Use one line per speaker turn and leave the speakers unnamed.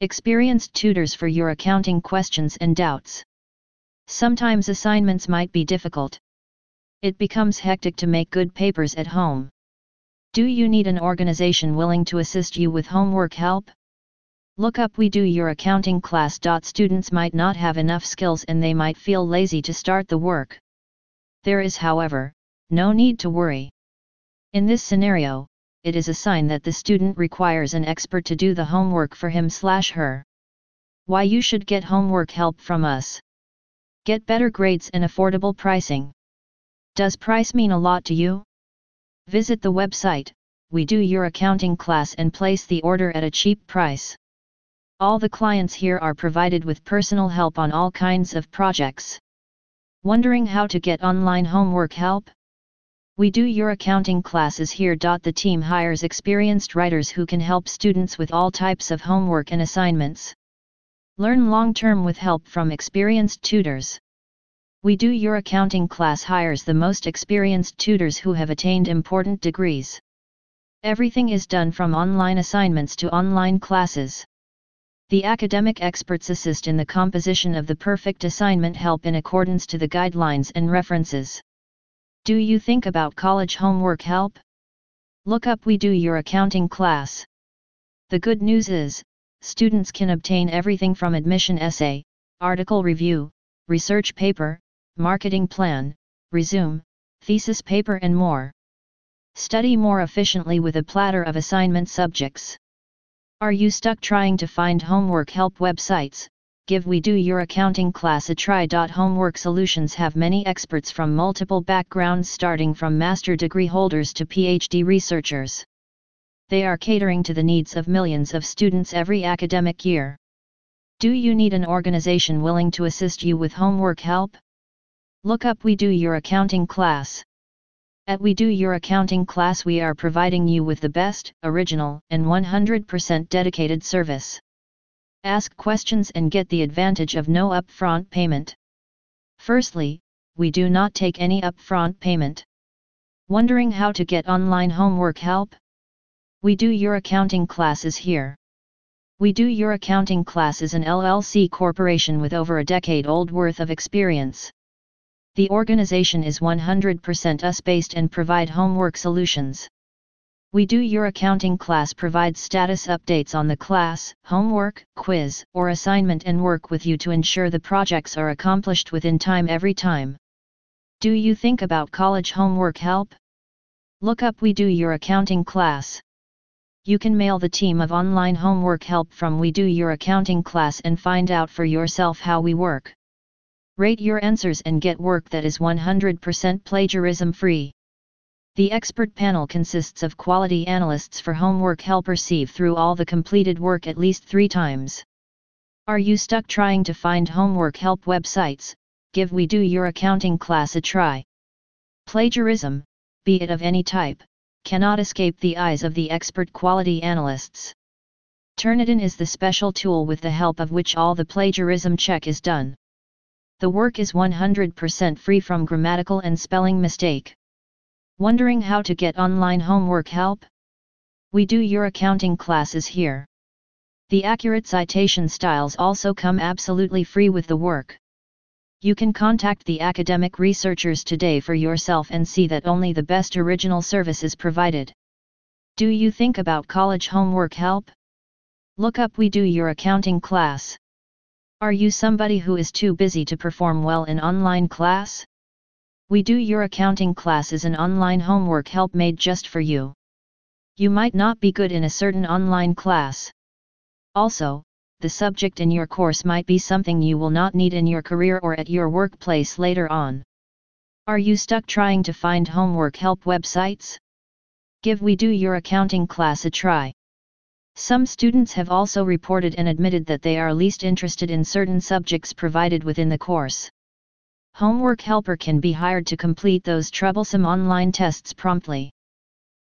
Experienced tutors for your accounting questions and doubts. Sometimes assignments might be difficult. It becomes hectic to make good papers at home. Do you need an organization willing to assist you with homework help? Look up We Do Your Accounting class. Students might not have enough skills and they might feel lazy to start the work. There is, however, no need to worry. In this scenario, it is a sign that the student requires an expert to do the homework for him/her. Why you should get homework help from us. Get better grades and affordable pricing. Does price mean a lot to you? Visit the website, We Do Your Accounting class, and place the order at a cheap price. All the clients here are provided with personal help on all kinds of projects. Wondering how to get online homework help? We Do Your Accounting class is here. The team hires experienced writers who can help students with all types of homework and assignments. Learn long-term with help from experienced tutors. We Do Your Accounting class hires the most experienced tutors who have attained important degrees. Everything is done from online assignments to online classes. The academic experts assist in the composition of the perfect assignment help in accordance to the guidelines and references. Do you think about college homework help? Look up We Do Your Accounting class. The good news is, students can obtain everything from admission essay, article review, research paper, marketing plan, resume, thesis paper and more. Study more efficiently with a platter of assignment subjects. Are you stuck trying to find homework help websites? Give We Do Your Accounting class a try. Homework Solutions have many experts from multiple backgrounds starting from master degree holders to PhD researchers. They are catering to the needs of millions of students every academic year. Do you need an organization willing to assist you with homework help? Look up We Do Your Accounting class. At We Do Your Accounting class we are providing you with the best, original, and 100% dedicated service. Ask questions and get the advantage of no upfront payment. Firstly, we do not take any upfront payment. Wondering how to get online homework help? We Do Your Accounting class is here. We Do Your Accounting class is an LLC corporation with over a decade-old worth of experience. The organization is 100% US-based and provide homework solutions. We Do Your Accounting class provides status updates on the class, homework, quiz, or assignment and work with you to ensure the projects are accomplished within time every time. Do you think about college homework help? Look up We Do Your Accounting class. You can mail the team of online homework help from We Do Your Accounting class and find out for yourself how we work. Rate your answers and get work that is 100% plagiarism free. The expert panel consists of quality analysts for homework help receive through all the completed work at least 3 times. Are you stuck trying to find homework help websites? Give We Do Your Accounting class a try. Plagiarism, be it of any type, cannot escape the eyes of the expert quality analysts. Turnitin is the special tool with the help of which all the plagiarism check is done. The work is 100% free from grammatical and spelling mistake. Wondering how to get online homework help? We Do Your Accounting class is here. The accurate citation styles also come absolutely free with the work. You can contact the academic researchers today for yourself and see that only the best original service is provided. Do you think about college homework help? Look up We Do Your Accounting class. Are you somebody who is too busy to perform well in online class? We Do Your Accounting class is an online homework help made just for you. You might not be good in a certain online class. Also, the subject in your course might be something you will not need in your career or at your workplace later on. Are you stuck trying to find homework help websites? Give We Do Your Accounting class a try. Some students have also reported and admitted that they are least interested in certain subjects provided within the course. Homework helper can be hired to complete those troublesome online tests promptly.